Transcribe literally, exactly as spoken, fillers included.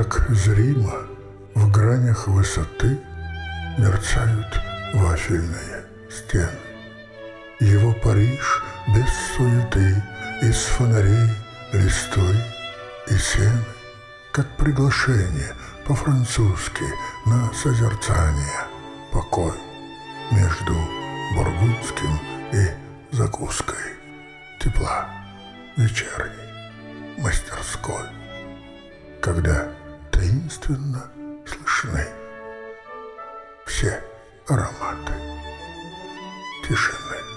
как зримо в гранях высоты мерцают вафельные стены. Его Париж без суеты, из фонарей листвы и сены, как приглашение по-французски на созерцание, покой между бургундским и закуской, тепла вечерней мастерской, когда таинственно слышны все ароматы тишины.